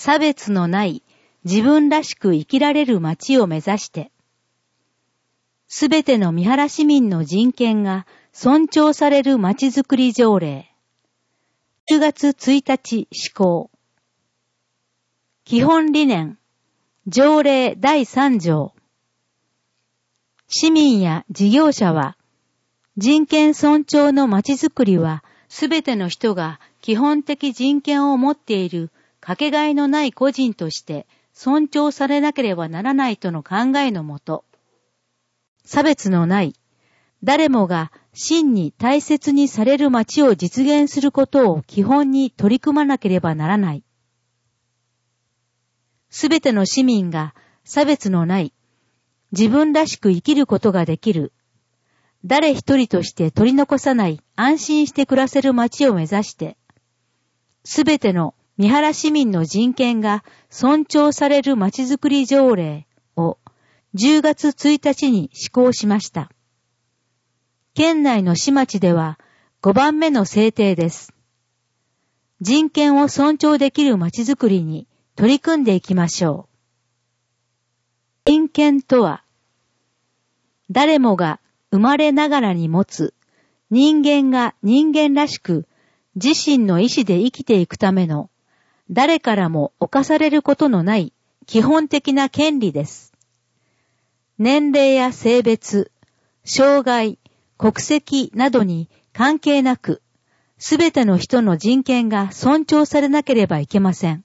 差別のない自分らしく生きられる街を目指して、すべての三原市民の人権が尊重される街づくり条例。10月1日施行。基本理念、条例第3条。市民や事業者は、人権尊重の街づくりは、すべての人が基本的人権を持っているかけがえのない個人として尊重されなければならないとの考えのもと、差別のない、誰もが真に大切にされる街を実現することを基本に取り組まなければならない。すべての市民が差別のない、自分らしく生きることができる、誰一人として取り残さない安心して暮らせる街を目指して、すべての三原市民の人権が尊重される街づくり条例を10月1日に施行しました。県内の市町では5番目の制定です。人権を尊重できる街づくりに取り組んでいきましょう。人権とは、誰もが生まれながらに持つ人間が人間らしく自身の意志で生きていくための誰からも侵されることのない基本的な権利です。年齢や性別、障害、国籍などに関係なく、すべての人の人権が尊重されなければいけません。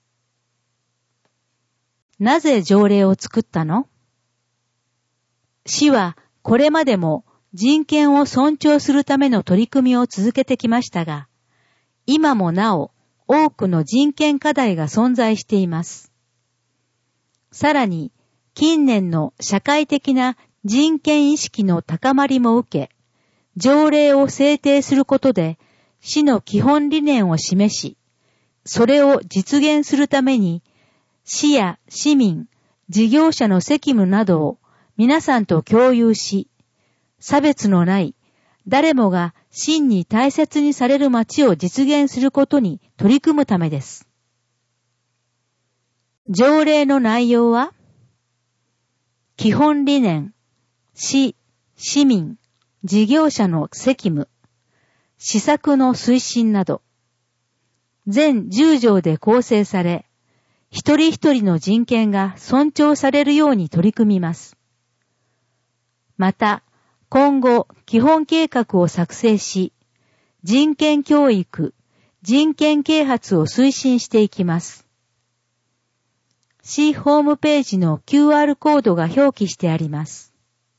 なぜ条例を作ったの？市はこれまでも人権を尊重するための取り組みを続けてきましたが、今もなお多くの人権課題が存在しています。さらに、近年の社会的な人権意識の高まりも受け、条例を制定することで、市の基本理念を示し、それを実現するために、市や市民、事業者の責務などを皆さんと共有し、差別のない誰もが真に大切にされる街を実現することに取り組むためです。条例の内容は、基本理念、市、市民、事業者の責務、施策の推進など、全10条で構成され、一人一人の人権が尊重されるように取り組みます。また、今後、基本計画を作成し、人権教育、人権啓発を推進していきます。市ホームページの QR コードが表記してあります。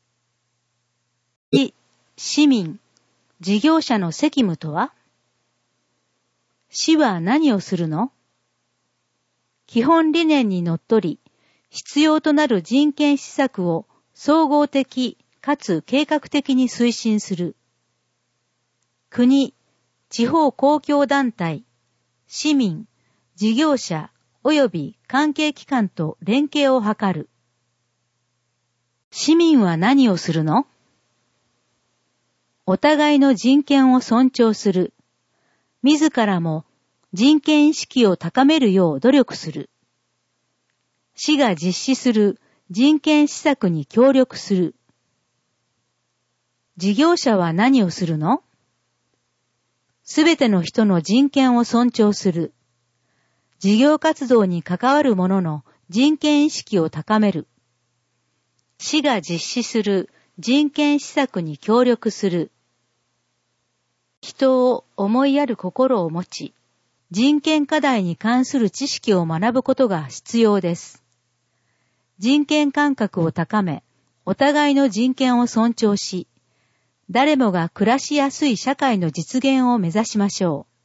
市民、事業者の責務とは？市は何をするの？基本理念にのっとり、必要となる人権施策を総合的かつ計画的に推進する。国、地方公共団体、市民、事業者及び関係機関と連携を図る。市民は何をするの？お互いの人権を尊重する。自らも人権意識を高めるよう努力する。市が実施する人権施策に協力する。事業者は何をするの？すべての人の人権を尊重する。事業活動に関わる者の人権意識を高める。市が実施する人権施策に協力する。人を思いやる心を持ち、人権課題に関する知識を学ぶことが必要です。人権感覚を高め、お互いの人権を尊重し、誰もが暮らしやすい社会の実現を目指しましょう。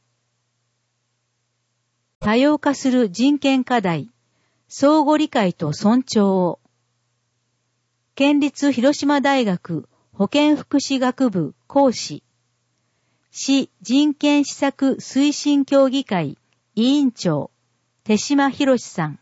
多様化する人権課題、相互理解と尊重を。県立広島大学保健福祉学部講師、市人権施策推進協議会委員長、手島博さん。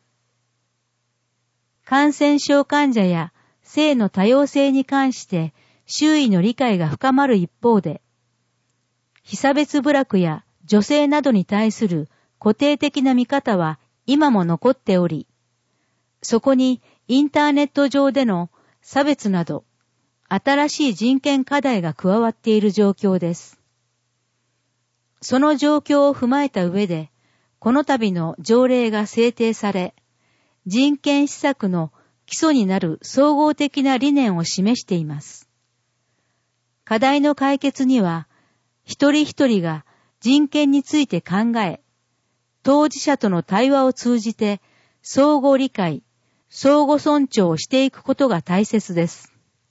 感染症患者や性の多様性に関して周囲の理解が深まる一方で、被差別部落や女性などに対する固定的な見方は今も残っており、そこにインターネット上での差別など、新しい人権課題が加わっている状況です。その状況を踏まえた上で、この度の条例が制定され、人権施策の基礎になる総合的な理念を示しています。課題の解決には、一人一人が人権について考え、当事者との対話を通じて相互理解、相互尊重をしていくことが大切です。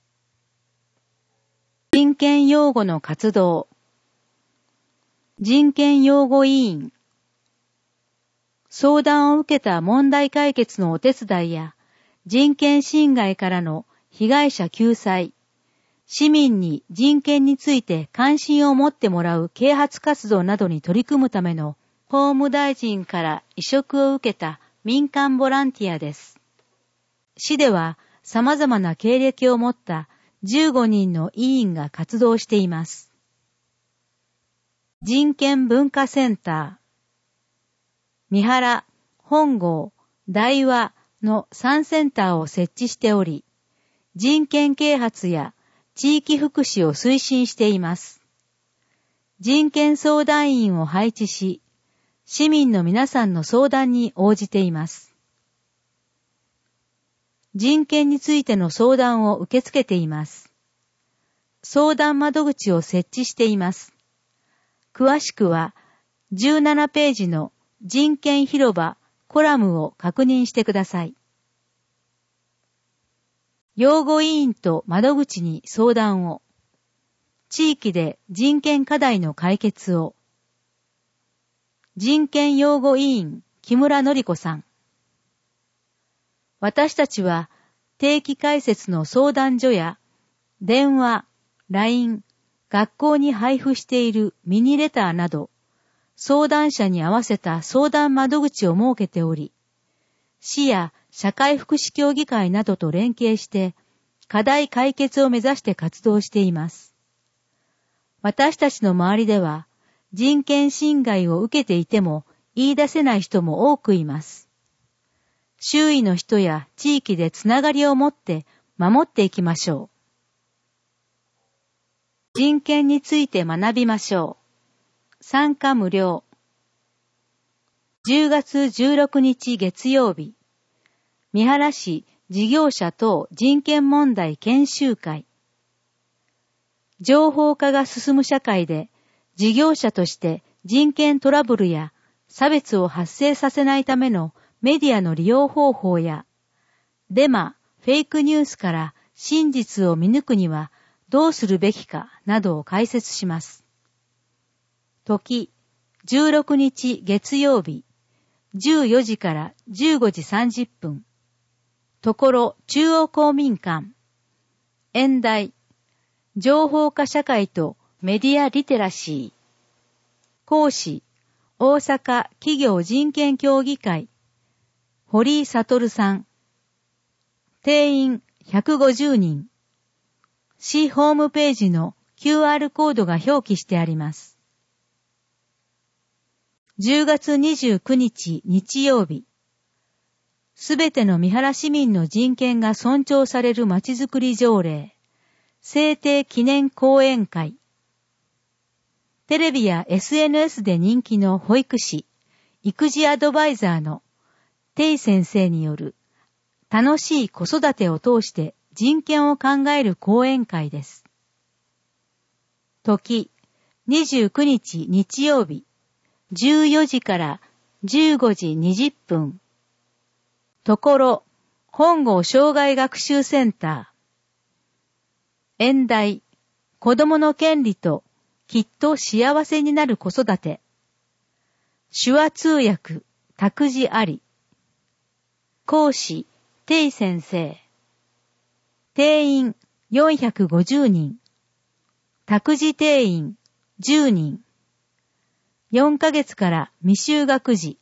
人権擁護の活動。人権擁護委員。相談を受けた問題解決のお手伝いや、人権侵害からの被害者救済、市民に人権について関心を持ってもらう啓発活動などに取り組むための法務大臣から委嘱を受けた民間ボランティアです。市では様々な経歴を持った15人の委員が活動しています。人権文化センター、三原、本郷、大和の3センターを設置しており、人権啓発や地域福祉を推進しています。人権相談員を配置し、市民の皆さんの相談に応じています。人権についての相談を受け付けています。相談窓口を設置しています。詳しくは17ページの人権広場コラムを確認してください。擁護委員と窓口に相談を。地域で人権課題の解決を。人権擁護委員木村典子さん。私たちは定期開設の相談所や電話、LINE、学校に配布しているミニレターなど相談者に合わせた相談窓口を設けており、市や社会福祉協議会などと連携して課題解決を目指して活動しています。私たちの周りでは人権侵害を受けていても言い出せない人も多くいます。周囲の人や地域でつながりを持って守っていきましょう。人権について学びましょう。参加無料。10月16日月曜日、三原市事業者等人権問題研修会。情報化が進む社会で、事業者として人権トラブルや差別を発生させないためのメディアの利用方法や、デマ、フェイクニュースから真実を見抜くにはどうするべきかなどを解説します。時、16日月曜日、14時から15時30分。ところ中央公民館。演題、情報化社会とメディアリテラシー。講師、大阪企業人権協議会。堀井悟さん。定員150人。市ホームページの QR コードが表記してあります。10月29日日曜日。すべての三原市民の人権が尊重されるまちづくり条例。制定記念講演会。テレビや SNS で人気の保育士、育児アドバイザーのテイ先生による楽しい子育てを通して人権を考える講演会です。時、29日日曜日、14時から15時20分。ところ、本郷障害学習センター。演題、子供の権利ときっと幸せになる子育て。手話通訳、託児あり。講師、テイ先生。定員450人。託児定員10人。4ヶ月から未就学児。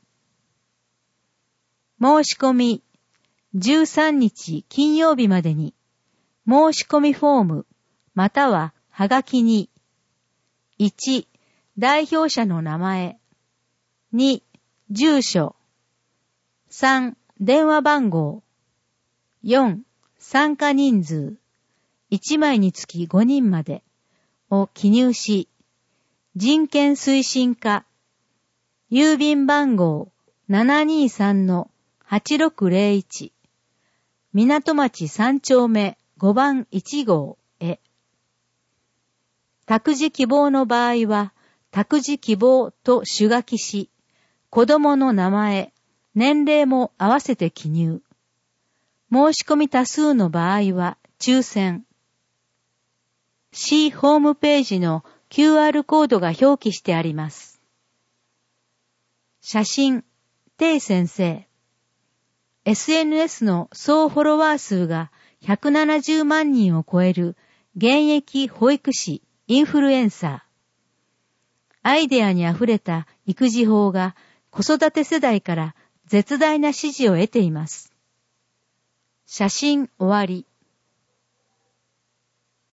申し込み13日金曜日までに申し込みフォームまたははがきに1、代表者の名前2、住所 3、電話番号。4、参加人数。1枚につき5人までを記入し、人権推進課、郵便番号 723-8601、港町3丁目5番1号へ。託児希望の場合は、託児希望と主書きし、子供の名前、年齢も合わせて記入。申し込み多数の場合は抽選。市ホームページの QR コードが表記してあります。写真、鄭先生。SNS の総フォロワー数が170万人を超える現役保育士、インフルエンサー。アイデアにあふれた育児法が子育て世代から絶大な支持を得ています。写真終わり。